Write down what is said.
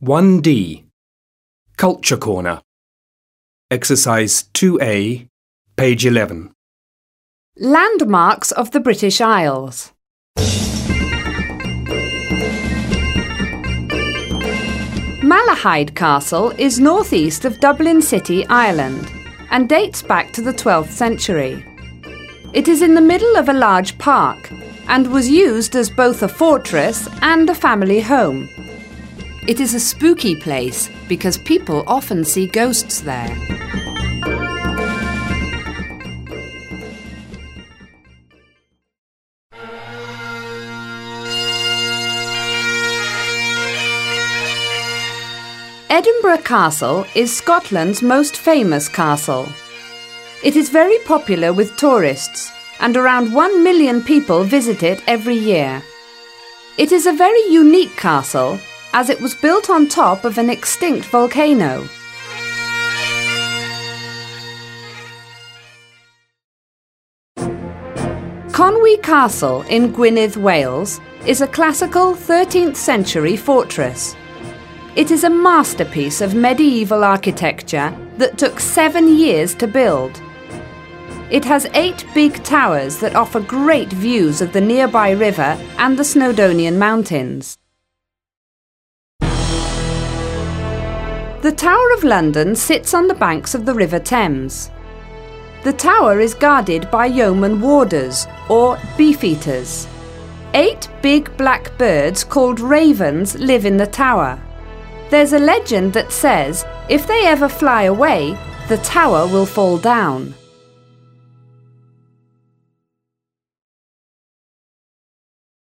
1D. Culture Corner. Exercise 2A, page 11. Landmarks of the British Isles. Malahide Castle is northeast of Dublin City, Ireland, and dates back to the 12th century. It is in the middle of a large park and was used as both a fortress and a family home. It is a spooky place because people often see ghosts there. Edinburgh Castle is Scotland's most famous castle. It is very popular with tourists, and around 1 million people visit it every year. It is a very unique castle, as it was built on top of an extinct volcano. Conwy Castle in Gwynedd, Wales, is a classical 13th century fortress. It is a masterpiece of medieval architecture that took 7 years to build. It has 8 big towers that offer great views of the nearby river and the Snowdonian Mountains. The Tower of London sits on the banks of the River Thames. The tower is guarded by yeoman warders, or beefeaters. 8 big black birds called ravens live in the tower. There's a legend that says if they ever fly away, the tower will fall down.